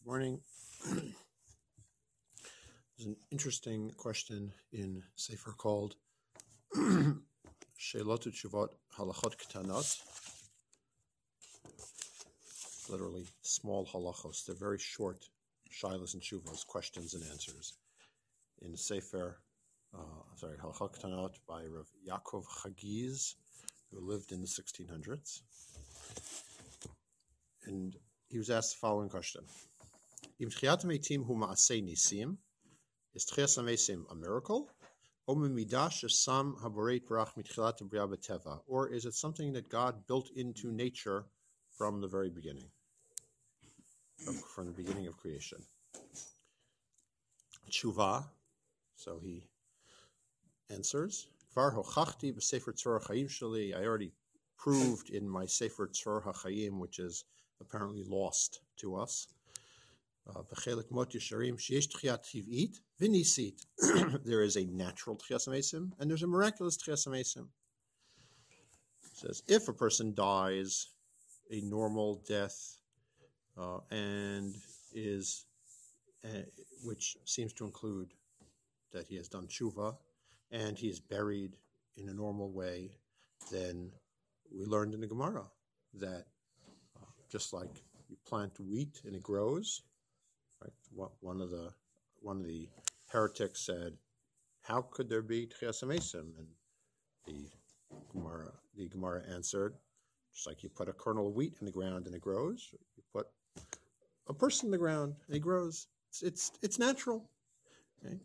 Morning. There's an interesting question in Sefer called Sheilot Utshuvot Halachot Ketanot, literally small halachos. They're very short shilas and shuvos, questions and answers. In Sefer, Halachot Ketanot by Rav Yaakov Chagiz, who lived in the 1600s. And he was asked the following question. Is Tchias HaMesim a miracle? Or is it something that God built into nature from the very beginning, from the beginning of creation? Tshuva, so he answers, I already proved in my Sefer Tzor HaChaim, which is apparently lost to us, there is a natural Tchias HaMesim and there's a miraculous Tchias HaMesim. It says, if a person dies a normal death and is, which seems to include that he has done tshuva and he is buried in a normal way, then we learned in the Gemara that just like you plant wheat and it grows, right? One of the heretics said, "How could there be Tchias HaMesim?" And the Gemara answered, just like you put a kernel of wheat in the ground and it grows, you put a person in the ground and he grows. It's natural. Okay.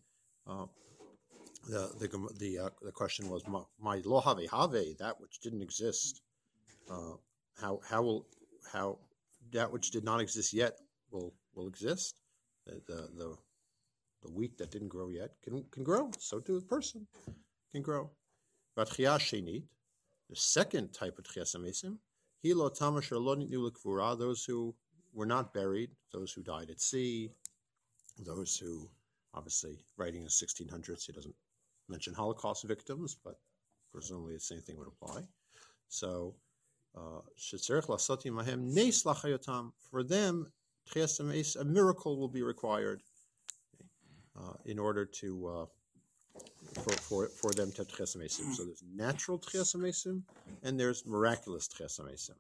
The question was, my lo have that which didn't exist. How that which did not exist yet will exist? The wheat that didn't grow yet can grow. So too the person can grow. But Tchias Shenit, the second type of Tchias HaMesim, Hilo Tamasher Lo Nitnu L'Kvura, those who were not buried, those who died at sea, those who, obviously, writing in the 1600s, he doesn't mention Holocaust victims, but presumably the same thing would apply. So, Shetzerech Lasoti Mahem Nes Lachayotam, for them, Tchias HaMesim, a miracle will be required in order to for them to have Tchias HaMesim. So there's natural Tchias HaMesim and there's miraculous Tchias HaMesim.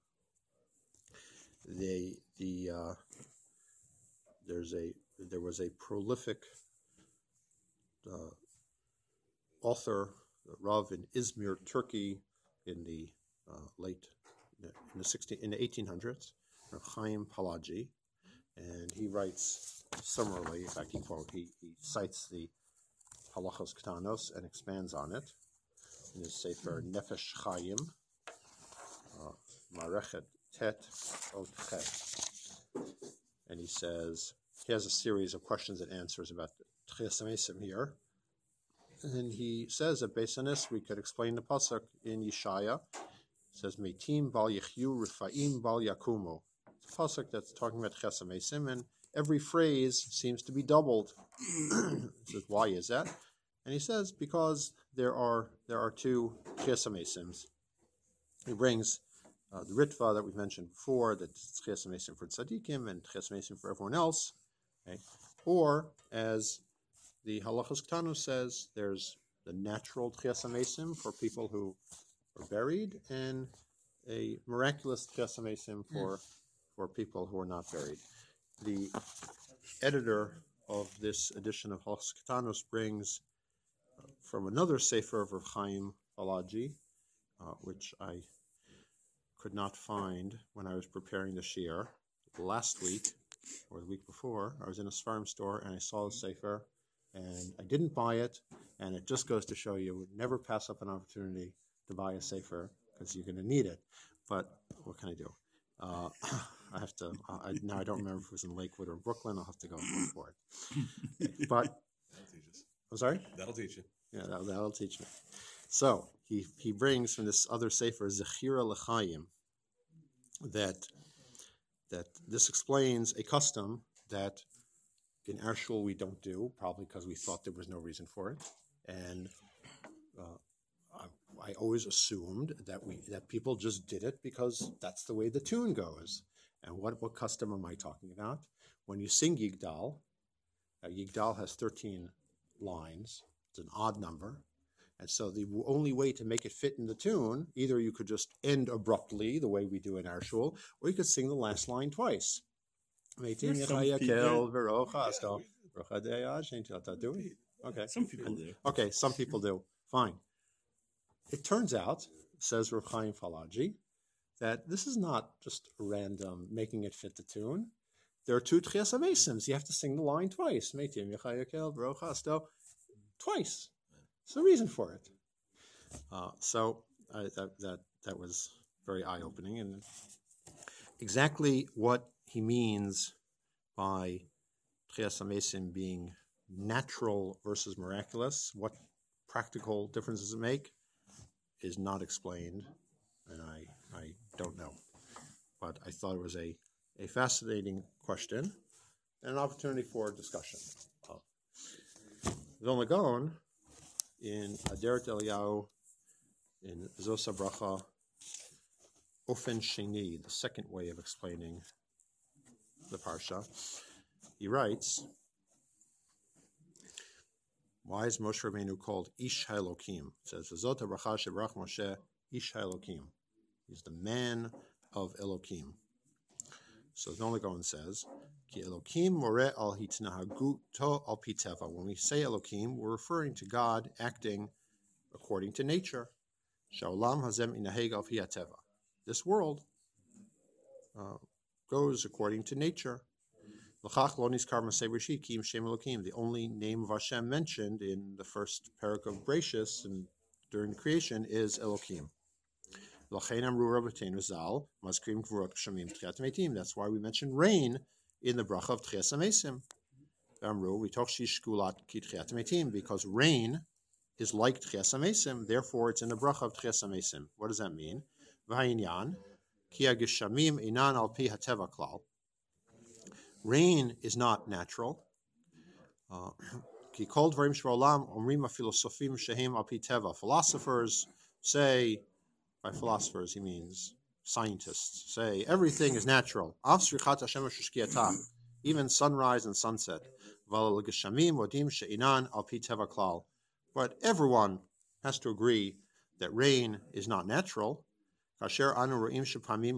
There was a prolific author, Rav in Izmir, Turkey, in the 1800s, Rav Chaim Palaji, and he writes summarily. In fact, he cites the Halachos Ketanos and expands on it in his Sefer Nefesh Chaim, Marechet Tet Ot Chet. And he says, he has a series of questions and answers about Tchias HaMesim here. And he says that based on this, we could explain the pasuk in Yeshaya. It says, Meitim bal yichyu, Rifaim bal yakumu. It's a pasuk that's talking about Tchias HaMesim, and every phrase seems to be doubled. He says, why is that? And he says, because there are two Tchias HaMesims. He brings the Ritva that we mentioned before, that Tchias HaMesim for tzaddikim and Tchias HaMesim for everyone else. Okay? Or, as the Halachos Ketanos says, there's the natural Tchias HaMesim for people who are buried, and a miraculous Tchias HaMesim for people who are not buried. The editor of this edition of Halachos Ketanos brings from another Sefer of Rav Chaim Palaji, which I could not find when I was preparing the shiur. Last week, or the week before, I was in a Sfarim store and I saw the Sefer, and I didn't buy it, and it just goes to show you would never pass up an opportunity to buy a Sefer, because you're going to need it. But what can I do? I have to, now I don't remember if it was in Lakewood or Brooklyn. I'll have to go and look for it. Okay, but, that'll teach us. I'm sorry? That'll teach you. Yeah, that'll teach me. So, he brings from this other Sefer, Zechira L'Chaim, that this explains a custom that in our shul we don't do, probably because we thought there was no reason for it. And I always assumed that people just did it because that's the way the tune goes. And what custom am I talking about? When you sing Yigdal, Yigdal has 13 lines. It's an odd number. And so the only way to make it fit in the tune, either you could just end abruptly, the way we do in our shul, or you could sing the last line twice. Okay. Some people do. Okay, some people do. Fine. It turns out, says Reb Chaim Falaji, that this is not just random making it fit the tune. There are two Tchias HaMeisims. You have to sing the line twice. Twice. There's a reason for it. That was very eye-opening. And exactly what he means by Tchias HaMeisim being natural versus miraculous, what practical difference does it make, is not explained, and I don't know. But I thought it was a fascinating question and an opportunity for discussion. Vilna Gaon, in Aderet Eliyahu, in Zos HaBracha, Ofen Sheni, the second way of explaining the Parsha, he writes, why is Moshe Rabbeinu called Ish HaElokim? It says, V'zot HaBracha shebrach Moshe Ish HaElokim. He's the man of Elokim. So the Vilna Gaon says, Ki Elokim moreh al hitnahaguto al pi teva. When we say Elokim, we're referring to God acting according to nature. Sha'olam hazem inaheg al pi hateva. This world goes according to nature. The only name of Hashem mentioned in the first parak of Bereshis and during the creation is Elokim. That's why we mention rain in the bracha of Tchias HaMeisim. Because rain is like Tchias HaMeisim, therefore it's in the bracha of Tchias HaMeisim. What does that mean? Rain is not natural. Philosophers say, by philosophers he means scientists, say everything is natural. Even sunrise and sunset. But everyone has to agree that rain is not natural. Sometimes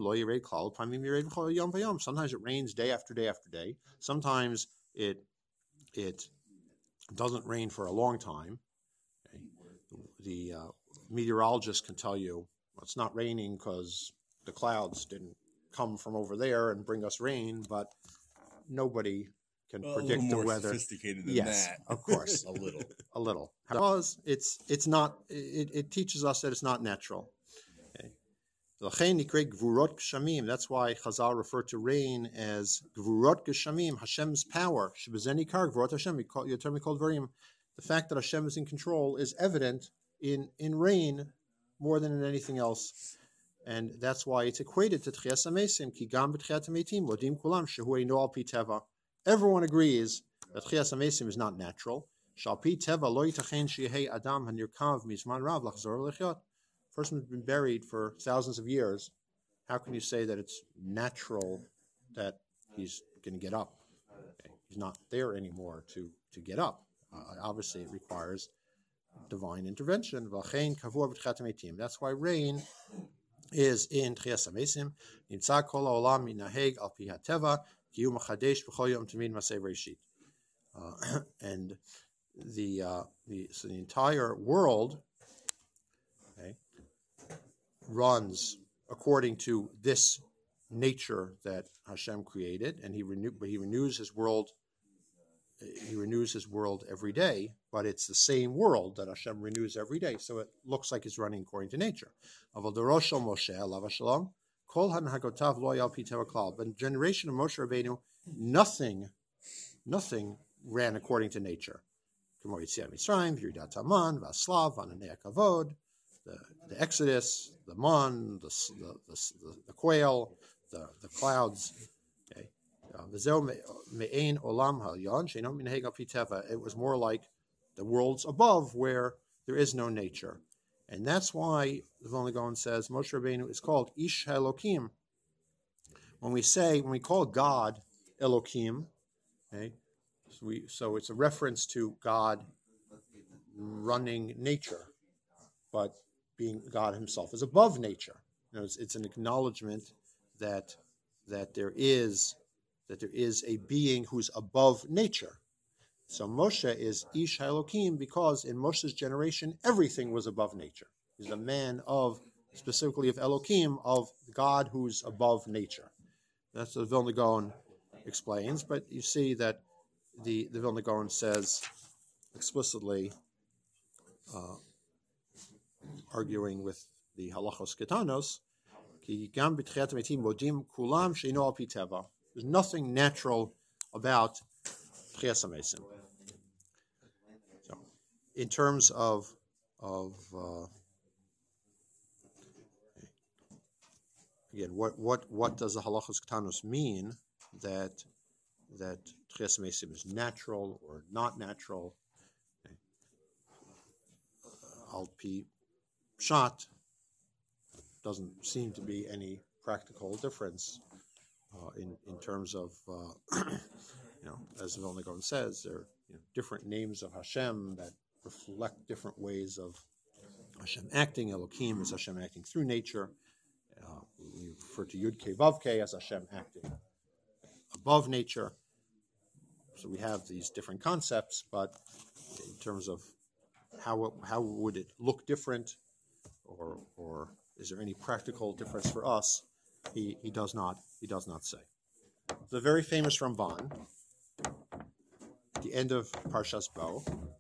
it rains day after day after day. Sometimes it doesn't rain for a long time. Okay. The meteorologist can tell you, well, it's not raining because the clouds didn't come from over there and bring us rain, but nobody can predict the weather. Sophisticated than yes, that. Of course. a little. Because it's not. It teaches us that it's not natural. That's why Chazal referred to rain as Gvurot Geshamim, Hashem's power. The fact that Hashem is in control is evident in rain more than in anything else. And that's why it's equated to Tchias HaMeisim, Ki gam b'tchiat hametim modim kulam shehu eino al pi teva. Everyone agrees that Tchias HaMeisim is not natural. Shal pi teva lo yitachen sheyehei adam hanirkav mizman rav lachzor lechyot. Person's been buried for thousands of years. How can you say that it's natural that he's going to get up? Okay. He's not there anymore to get up. Obviously, it requires divine intervention. That's why rain is in Tchias HaMeisim. Nimtza kol ha'olam minaheg al pi hateva ki hu machadesh b'chol yom tamid maseh Bereshit. And the entire world runs according to this nature that Hashem created, and he renews his world. He renews his world every day, but it's the same world that Hashem renews every day. So it looks like it's running according to nature. But the generation of Moshe Rabbeinu, nothing ran according to nature. The Exodus, the man, the quail, the clouds. Okay. It was more like the worlds above where there is no nature. And that's why the Vilna Gaon says Moshe Rabbeinu is called Ish HaElokim. when we call God Elohim, okay, so it's a reference to God running nature, but being God himself is above nature. It's an acknowledgement that there is a being who's above nature. So Moshe is Ish Elohim because in Moshe's generation everything was above nature. He's a man specifically of Elohim, of God who's above nature. That's what the Vilna Gaon explains, but you see that the Vilna Gaon says explicitly, arguing with the halachos ketanos, ki gam b'tchiat hametim modim kulam she'eino al pi teva. There's nothing natural about tchias hametim. So, in terms of again, what does the halachos ketanos mean that tchias hametim is natural or not natural? Al pi pshat, doesn't seem to be any practical difference in terms of as the Vilna Gaon says, there are different names of Hashem that reflect different ways of Hashem acting. Elohim is Hashem acting through nature. We refer to Yud Kei Vav Kei as Hashem acting above nature. So we have these different concepts, but in terms of how would it look different, or is there any practical difference for us? He does not say. The very famous Ramban, at the end of Parshas Bo,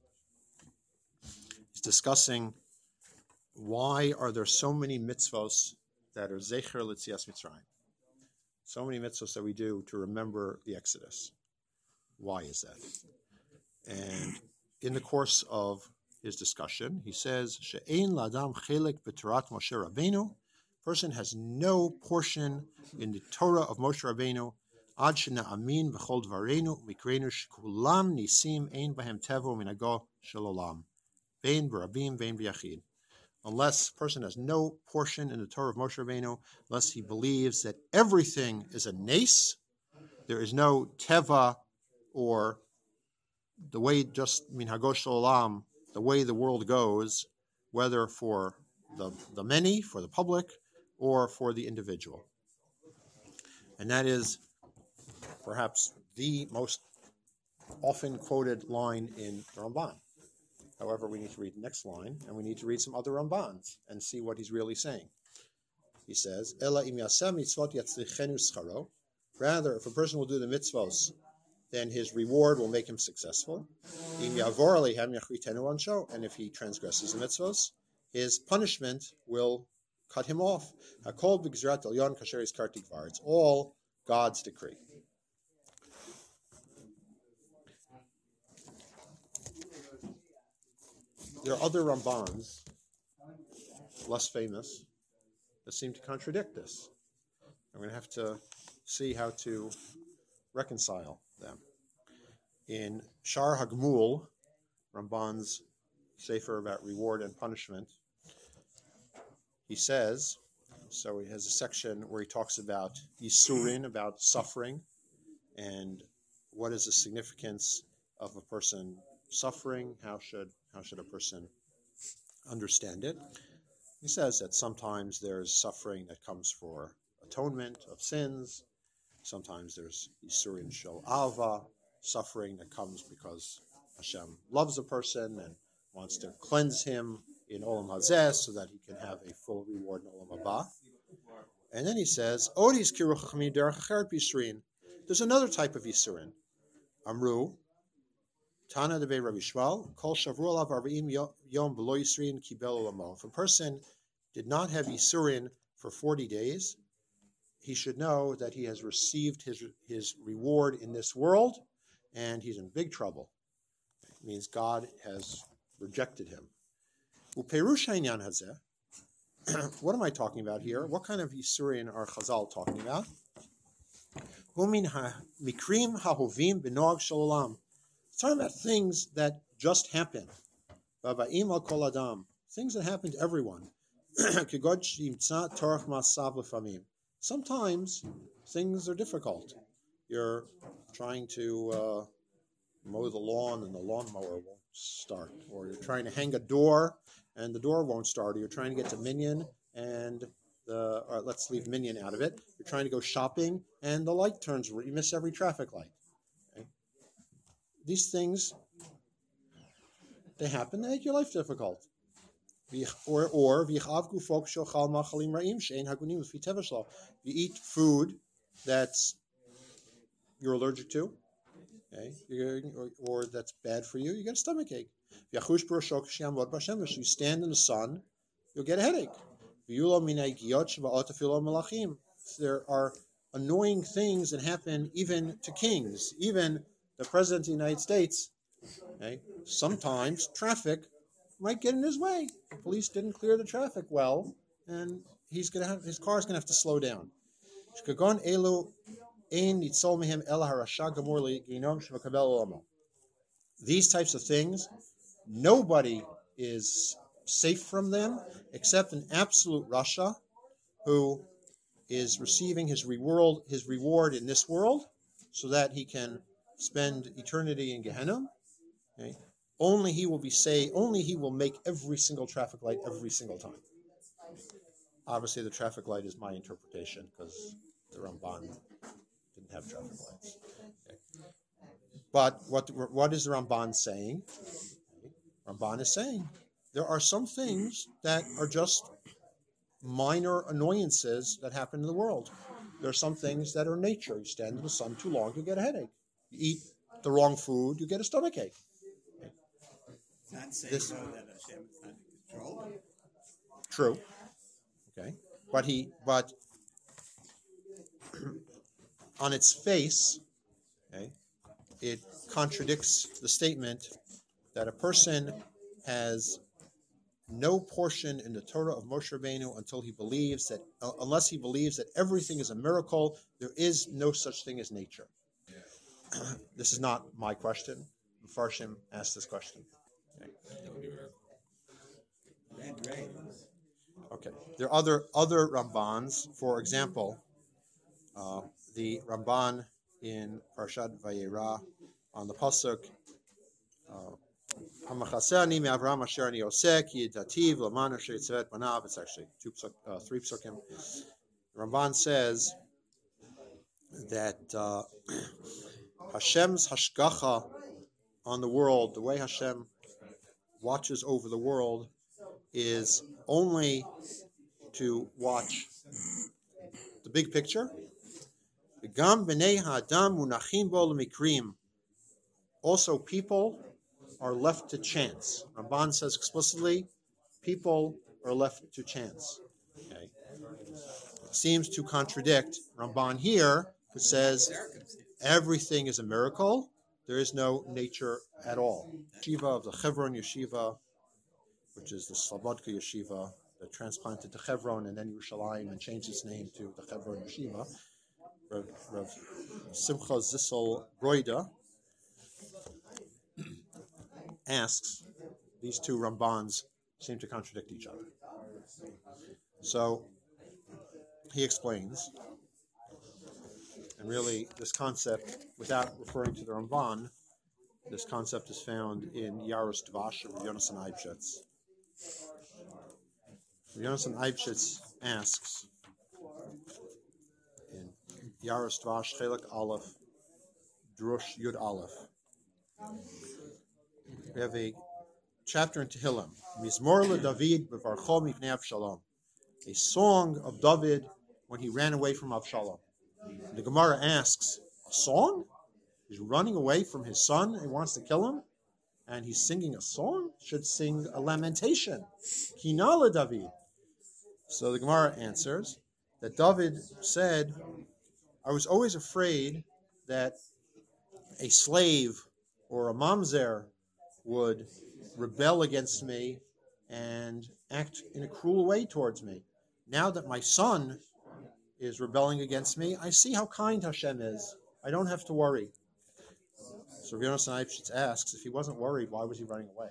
is discussing why are there so many mitzvos that are Zecher L'Tzias Mitzrayim. So many mitzvos that we do to remember the Exodus. Why is that? And in the course of his discussion, he says, She'ein la'adam chelek b'Torat Moshe Rabbeinu. Person has no portion in the Torah of Moshe Rabbeinu. Ad she'na'amin v'chol dvareinu mikreinu shekulam nisim ein bahem tevo minago shel olam. Vein b'rabim, vein b'yachid. Unless a person has no portion in the Torah of Moshe Rabbeinu, unless he believes that everything is a nes, there is no teva, or the way just minhago shel olam, the way the world goes, whether for the many, for the public, or for the individual. And that is perhaps the most often quoted line in the Ramban. However, we need to read the next line, and we need to read some other Rambans and see what he's really saying. He says, Ela im yaseh mitzvot yatzlichenu scharo. Rather, if a person will do the mitzvos, then his reward will make him successful. Im yavor alehem yachritenu ansho. And if he transgresses the mitzvos, his punishment will cut him off. Hakol b'gzrat elyon kasher yizkar tikvar. It's all God's decree. There are other Rambans, less famous, that seem to contradict this. I'm going to have to see how to reconcile them. In Shar Hagmul, Ramban's sefer about reward and punishment, he says, so he has a section where he talks about Yisurin, about suffering, and what is the significance of a person suffering, how should a person understand it. He says that sometimes there's suffering that comes for atonement of sins, sometimes there's Yisurin Shel Ava, suffering that comes because Hashem loves a person and wants to cleanse him in Olam Hazeh so that he can have a full reward in Olam Haba. And then he says, Odis kiru chachamim derech acheret b'yisurin. There's another type of Yisurin. Amru, Tana debei Rabbi Shmuel, Kol shavru alav arba'im yom v'lo yisurin kibel olamo. If a person did not have Yisurin for 40 days, he should know that he has received his reward in this world, and he's in big trouble. It means God has rejected him. Uperush ha'inyan hazeh. What am I talking about here? What kind of Yisurin are Chazal talking about? Humin mikrim hahovim b'noag shel olam. It's talking about things that just happen. Baba'im al kol adam. Things that happen to everyone. Sometimes things are difficult. You're trying to mow the lawn and the lawnmower won't start, or you're trying to hang a door and the door won't start, or you're trying to get to Minyan and let's leave Minyan out of it. You're trying to go shopping and the light turns red. You miss every traffic light. Okay? These things, they happen. They make your life difficult. You eat food that's you're allergic to, okay, or that's bad for you. You get a stomach ache. You stand in the sun, you'll get a headache. There are annoying things that happen even to kings, even the president of the United States. Okay? Sometimes traffic might get in his way. The police didn't clear the traffic well, and his car's gonna have to slow down. These types of things, nobody is safe from them except an absolute Rasha who is receiving his reward in this world so that he can spend eternity in Gehenna. Okay? Only he will be saved, only he will make every single traffic light every single time. Obviously, the traffic light is my interpretation because the Ramban didn't have traffic lights. Okay. But what is the Ramban saying? Ramban is saying there are some things that are just minor annoyances that happen in the world. There are some things that are nature. You stand in the sun too long, you get a headache. You eat the wrong food, you get a stomach ache. Okay. Not saying that Hashem is not in control. True. Okay. But on its face, okay, it contradicts the statement that a person has no portion in the Torah of Moshe Rabbeinu until he believes that, unless he believes that everything is a miracle, there is no such thing as nature. This is not my question. Mepharshim asked this question. Okay. Okay. There are other Rambans. For example, the Ramban in Parshat Vayera on the pasuk. It's actually three psukim. Ramban says that Hashem's hashgacha on the world, the way Hashem watches over the world, is only to watch the big picture. Also, people are left to chance. Ramban says explicitly, people are left to chance. Okay. It seems to contradict Ramban here, who says everything is a miracle. There is no nature at all. Yeshiva of the Chevron Yeshiva, which is the Slobodka Yeshiva that transplanted to Chevron and then Yerushalayim and changed its name to the Chevron Yeshiva, Rav Simcha Zissel Broida, asks, these two Rambans seem to contradict each other. So he explains, and really this concept, without referring to the Ramban, this concept is found in Yaros Dvash of Yonasan Eibshitz. Yonasan Eibshitz asks in Yaros Dvash Chelik Aleph Drush Yud Aleph. We have a chapter in Tehillim, Mizmor LeDavid B'Varcho Mipnei Avshalom, a song of David when he ran away from Avshalom. The Gemara asks, a song? He's running away from his son and wants to kill him, and he's singing a song? Should sing a lamentation. Kina LeDavid. So the Gemara answers that David said, I was always afraid that a slave or a mamzer would rebel against me and act in a cruel way towards me. Now that my son is rebelling against me, I see how kind Hashem is. I don't have to worry. So Rav Yonasan Eibshitz asks, if he wasn't worried, why was he running away?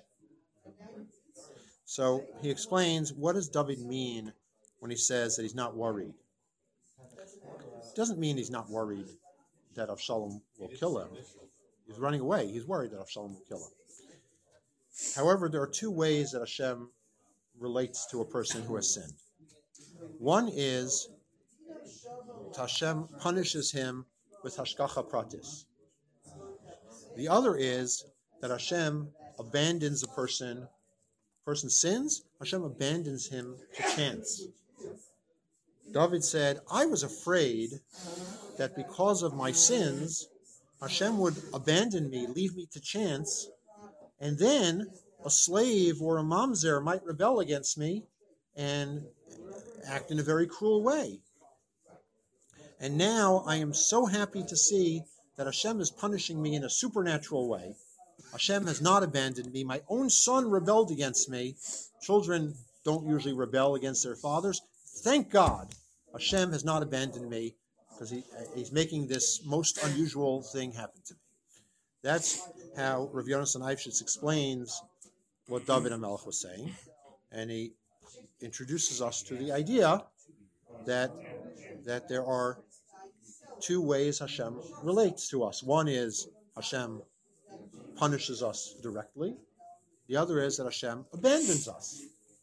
So he explains, what does David mean when he says that he's not worried? doesn't mean he's not worried that Avshalom will kill him. He's running away. He's worried that Avshalom will kill him. However, there are two ways that Hashem relates to a person who has sinned. One is that Hashem punishes him with hashgacha pratis. The other is that Hashem abandons a person. Person sins, Hashem abandons him to chance. David said, I was afraid that because of my sins, Hashem would abandon me, leave me to chance, and then a slave or a mamzer might rebel against me and act in a very cruel way. And now I am so happy to see that Hashem is punishing me in a supernatural way. Hashem has not abandoned me. My own son rebelled against me. Children don't usually rebel against their fathers. Thank God Hashem has not abandoned me, because he's making this most unusual thing happen to me. That's how Rav Yonasan Eifshitz explains what David HaMelech was saying. And he introduces us to the idea that there are two ways Hashem relates to us. One is Hashem punishes us directly. The other is that Hashem abandons us.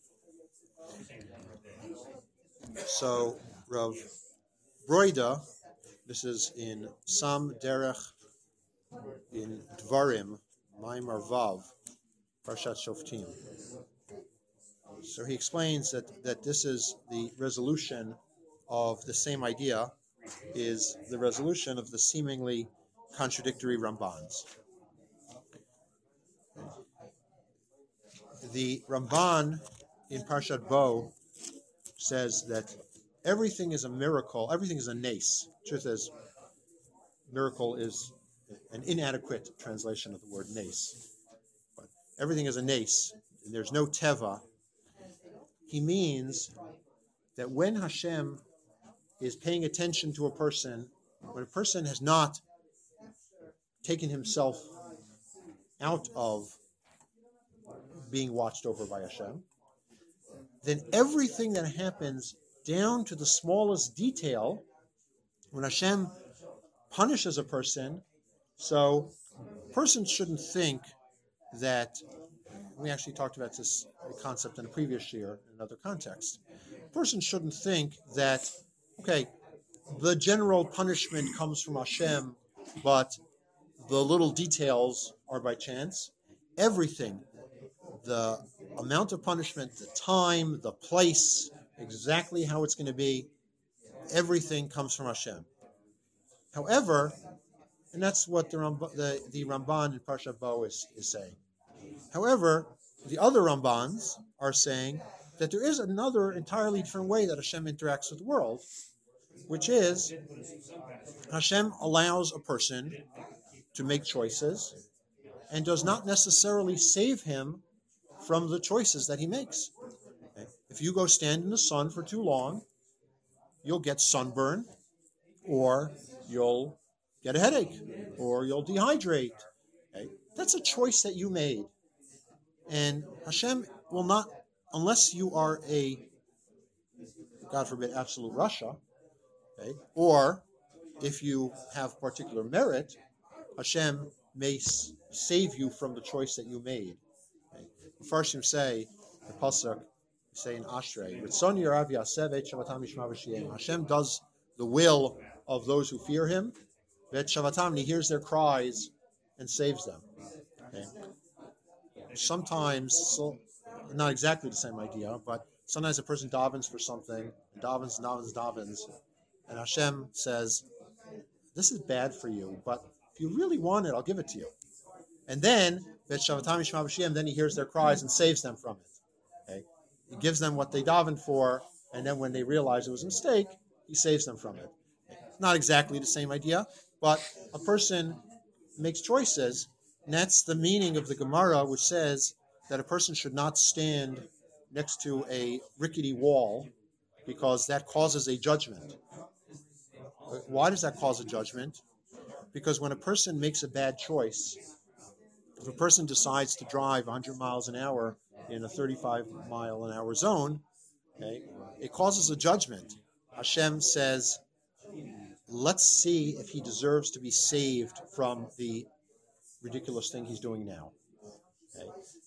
So Rav Broida, this is in Sam Derech in Dvarim, Maimar Vav, Parshat Shoftim. So he explains that this is the resolution of the same idea, is the resolution of the seemingly contradictory Rambans. The Ramban in Parshat Bo says that everything is a miracle, everything is a nace. Truth is, miracle is an inadequate translation of the word nace. But everything is a nace, and there's no teva. He means that when Hashem is paying attention to a person, when a person has not taken himself out of being watched over by Hashem, then everything that happens down to the smallest detail, when Hashem punishes a person, so a person shouldn't think that, we actually talked about this concept in a previous year in another context. A person shouldn't think that, okay, the general punishment comes from Hashem, but the little details are by chance. Everything, the amount of punishment, the time, the place, exactly how it's going to be, everything comes from Hashem. However, and that's what the Ramban in Parshat Bo is saying. However, the other Rambans are saying that there is another entirely different way that Hashem interacts with the world, which is Hashem allows a person to make choices and does not necessarily save him from the choices that he makes. Okay? If you go stand in the sun for too long, you'll get sunburn, or you'll get a headache, or you'll dehydrate. Okay? That's a choice that you made. And Hashem will not, unless you are a, God forbid, absolute Rasha, okay, or if you have particular merit, Hashem may save you from the choice that you made. Okay. The Farshim say, the Pasuk say in Ashrei, Hashem does the will of those who fear Him, and He hears their cries and saves them. Okay. Sometimes, so not exactly the same idea, but sometimes a person davens for something, davens, and Hashem says, this is bad for you, but if you really want it, I'll give it to you. And then, then He hears their cries and saves them from it. Okay? He gives them what they davened for, and then when they realize it was a mistake, He saves them from it. Not exactly the same idea, but a person makes choices, and that's the meaning of the Gemara, which says that a person should not stand next to a rickety wall because that causes a judgment. Why does that cause a judgment? Because when a person makes a bad choice, if a person decides to drive 100 miles an hour in a 35-mile-an-hour zone, okay, it causes a judgment. Hashem says, let's see if he deserves to be saved from the ridiculous thing he's doing now. Okay?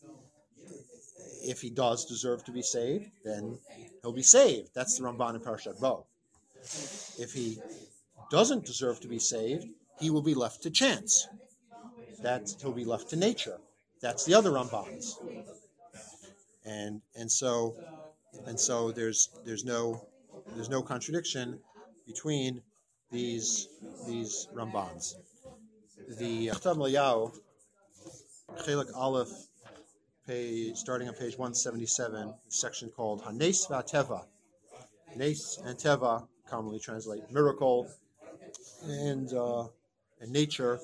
If he does deserve to be saved, then he'll be saved. That's the Ramban in Parashat Bo. If he doesn't deserve to be saved, he will be left to chance. He'll be left to nature. That's the other Rambans. And so there's no contradiction between these Rambans. The Chacham Eliyahu, Chelik Aleph, starting on page 177, section called Hanes VaTeva. Nes and Teva commonly translate miracle and nature.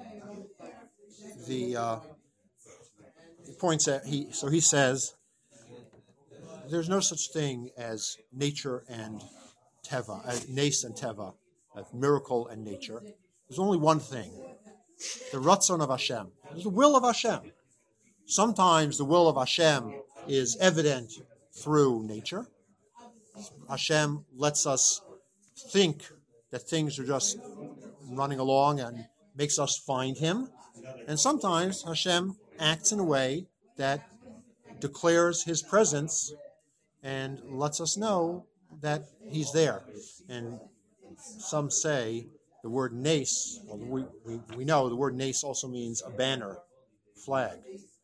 He points at he says there's no such thing as nature and Teva, as Nes and Teva, as miracle and nature. There's only one thing: the Ratzon of Hashem. There's the will of Hashem. Sometimes the will of Hashem is evident through nature. Hashem lets us think that things are just running along and makes us find Him. And sometimes Hashem acts in a way that declares His presence and lets us know that He's there. And some say the word nes, well, we know the word nes also means a banner, flag.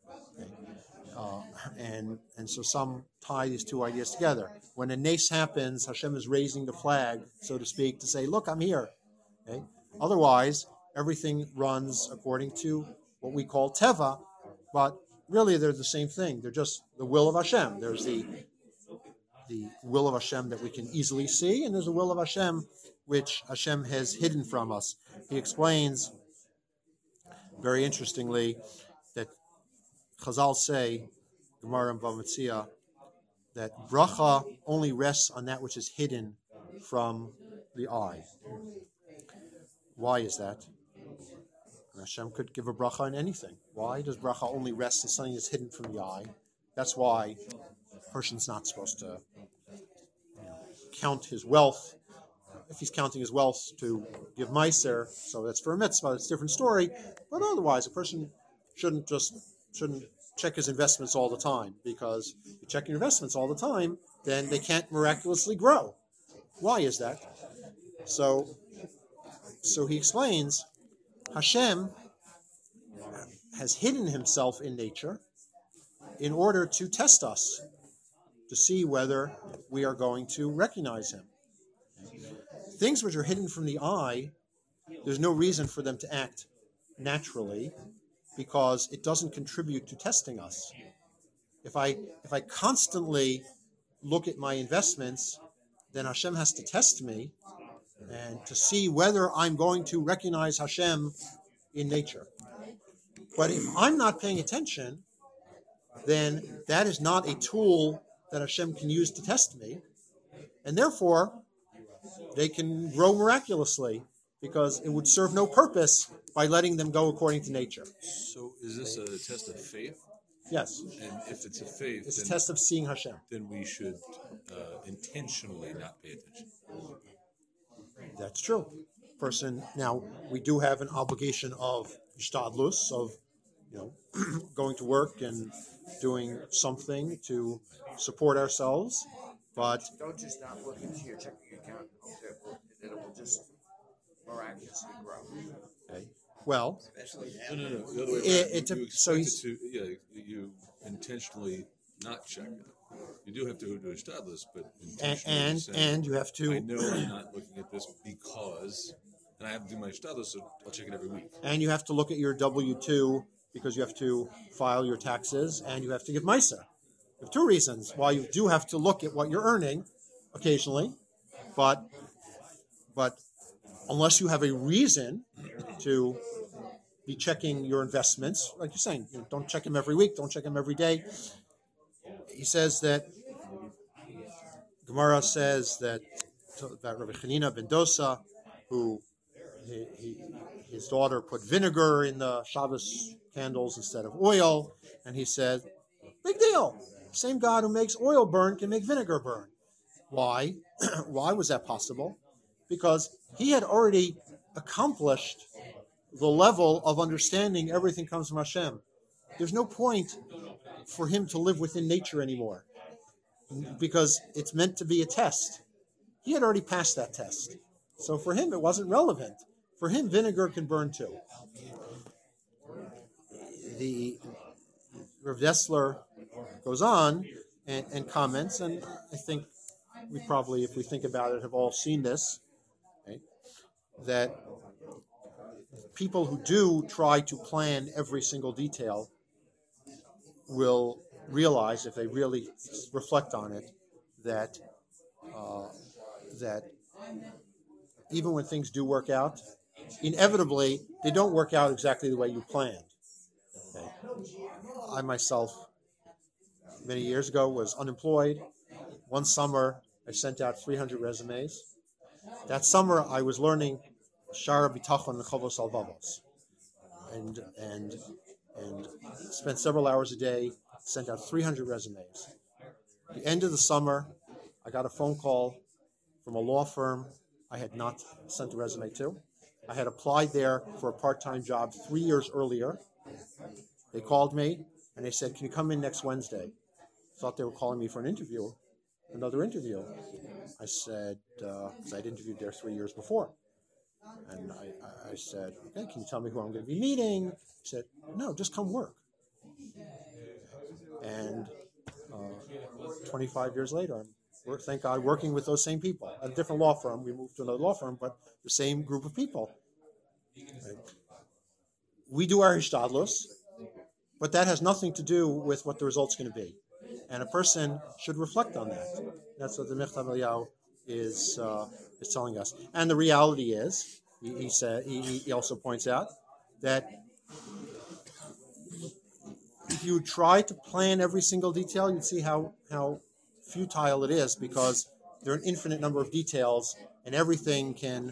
And so some tie these two ideas together. When a nes happens, Hashem is raising the flag, so to speak, to say, look, I'm here. Okay? Otherwise, everything runs according to what we call teva, but really they're the same thing. They're just the will of Hashem. There's the will of Hashem that we can easily see, and there's the will of Hashem which Hashem has hidden from us. He explains, very interestingly, that Chazal say, Gemara and Bava Metzia, that bracha only rests on that which is hidden from the eye. Why is that? Hashem could give a bracha on anything. Why does bracha only rest on something that's hidden from the eye? That's why a person's not supposed to count his wealth. If he's counting his wealth to give meiser, so that's for a mitzvah, it's a different story. But otherwise, a person shouldn't check his investments all the time, because if you check your investments all the time, then they can't miraculously grow. Why is that? So he explains, Hashem has hidden Himself in nature in order to test us, to see whether we are going to recognize Him. Things which are hidden from the eye, there's no reason for them to act naturally, because it doesn't contribute to testing us. If I constantly look at my investments, then Hashem has to test me and to see whether I'm going to recognize Hashem in nature. But if I'm not paying attention, then that is not a tool that Hashem can use to test me, and therefore they can grow miraculously, because it would serve no purpose by letting them go according to nature. So is this a test of faith? Yes. And if it's a faith, it's a test of seeing Hashem. Then we should intentionally not pay attention. That's true. Now, we do have an obligation of ishtadlus, of going to work and doing something to support ourselves, but don't just not look into your checking account and hope that it will just miraculously grow. Okay. Well, No. The other way around. You intentionally not check it. You do have to do a ishtadlus, but intentionally and you have to. I know I'm not looking at this because, and I have to do my ishtadlus, so I'll check it every week. And you have to look at your W-2 because you have to file your taxes, and you have to give meiser. You have two reasons why you do have to look at what you're earning occasionally, but unless you have a reason to be checking your investments, like you're saying, don't check them every week, don't check them every day. He says that, Gemara says that about Rabbi Chanina ben Dosa, who his daughter put vinegar in the Shabbos candles instead of oil, and he said, big deal. Same God who makes oil burn can make vinegar burn. Why? Why was that possible? because he had already accomplished the level of understanding everything comes from Hashem. There's no point for him to live within nature anymore, because it's meant to be a test. He had already passed that test. So for him, it wasn't relevant. For him, vinegar can burn too. The Rav Dessler goes on and comments, and I think we probably, if we think about it, have all seen this, right? That people who do try to plan every single detail will realize, if they really reflect on it, that that even when things do work out, inevitably they don't work out exactly the way you planned. Okay. I myself, many years ago, was unemployed. One summer, I sent out 300 resumes. That summer, I was learning Shara B'Tachon and Chavos Alvavos, and spent several hours a day, sent out 300 resumes. At the end of the summer, I got a phone call from a law firm I had not sent a resume to. I had applied there for a part-time job 3 years earlier. They called me and they said, "Can you come in next Wednesday?" Thought they were calling me for another interview. I said, because I'd interviewed there 3 years before. And I said, "Okay, can you tell me who I'm going to be meeting?" He said, "No, just come work." And 25 years later, I'm, thank God, working with those same people. At a different law firm. We moved to another law firm, but the same group of people. Right? We do our hishtadlus, but that has nothing to do with what the result's going to be. And a person should reflect on that. That's what the Mechtav Eliyahu is telling us. And the reality is, he also points out that if you try to plan every single detail, you'd see how futile it is, because there are an infinite number of details, and everything can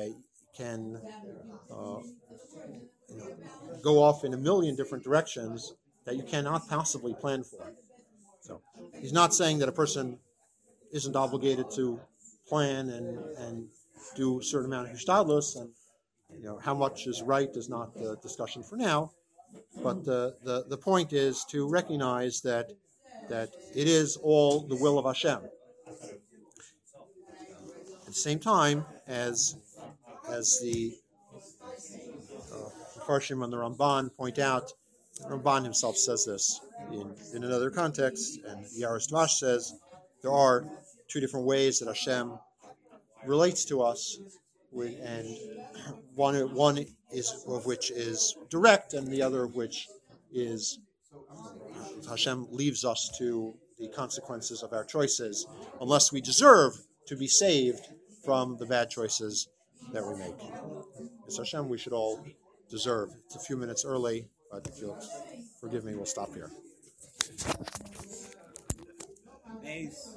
go off in a million different directions that you cannot possibly plan for. So he's not saying that a person isn't obligated to plan and do a certain amount of hishtadlus, and how much is right is not the discussion for now. But the point is to recognize that it is all the will of Hashem. At the same time, as the Farshim and the Ramban point out, Ramban himself says this in another context, and Yaros Dvash says there are two different ways that Hashem relates to us, and one is of which is direct, and the other of which is Hashem leaves us to the consequences of our choices, unless we deserve to be saved from the bad choices that we make. It's Hashem we should all deserve. It's a few minutes early, but if you'll forgive me, we'll stop here. Nice.